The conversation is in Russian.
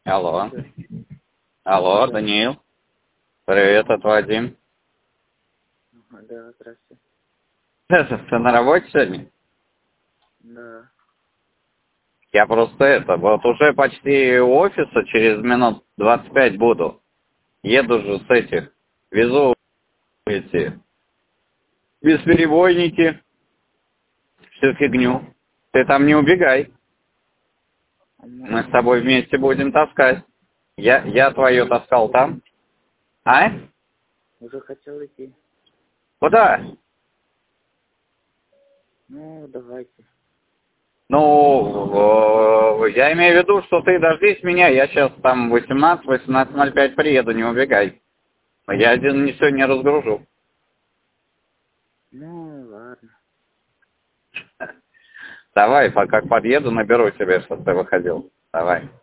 Алло. Алло, Даниил. Привет, это Вадим. Да, здравствуйте. Ты на работе сегодня? Да. Я просто вот уже почти у офиса, через минут 25 буду. Еду же с этих, везу эти бесперебойники, всю фигню. Ты там не убегай. Мы с тобой вместе будем таскать. Я твое таскал там. А? Уже хотел идти. Куда? Ну, давайте. Ну, я имею в виду, что ты дождись меня, я сейчас там 18:05 приеду, не убегай. Я один не все не разгружу. Ну, ладно. Давай, пока подъеду, наберу тебе, чтобы ты выходил. Давай.